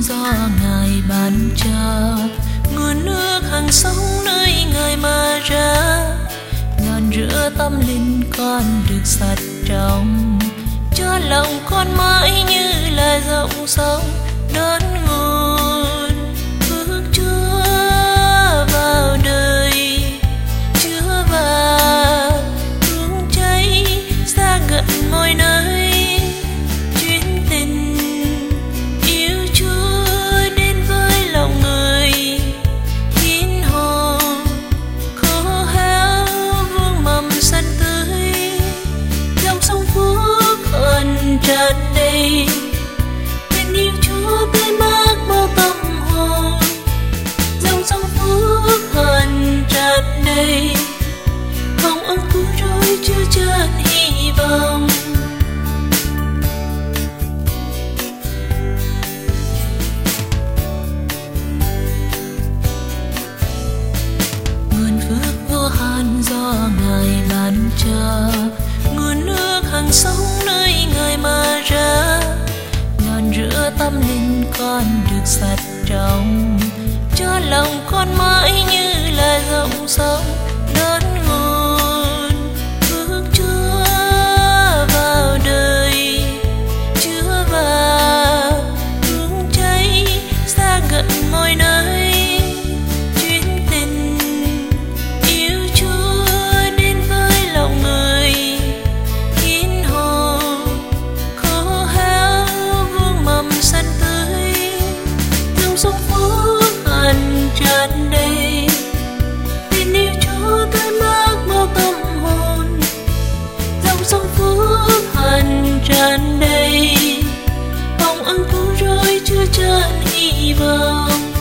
do Ngài ban cho, nguồn nước hằng sống nơi Ngài mà ra. Ngọn rửa tâm linh con được sạch trong, cho lòng con mãi như là dòng sông đón nguồn. Phước Chúa vào đời, chứa vào hương cháy xa gần mọi nơi. Chuyến tình yêu Chúa đến với lòng người, khiến hồn khô héo vương mầm xanh tươi. Dòng sông phước hân tràn đầy, tình yêu Chúa tươi mát bao tâm hồn. Dòng sông phước hân tràn đầy, hồng ân cứu rỗi chưa chan hy vọng. Nguồn phước vô hạn do Ngài ban cho, nguồn nước hằng sống nơi Ngài mà ra. Ngọn rửa tâm linh con được sạch trong, cho lòng con mãi như là dòng sông đón nguồn. Phước Chúa vào đời, chứa vào hương cháy xa gần mọi nơi. Chuyến tình yêu Chúa đến với lòng người, khiến hồn khô héo vương mầm xanh tươi. Dòng sông phước hân tràn đầy, tình yêu Chúa tươi mát bao tâm hồn. Dòng sông phước hân tràn đầy, hồng ân cứu rỗi chưa chan hy vọng.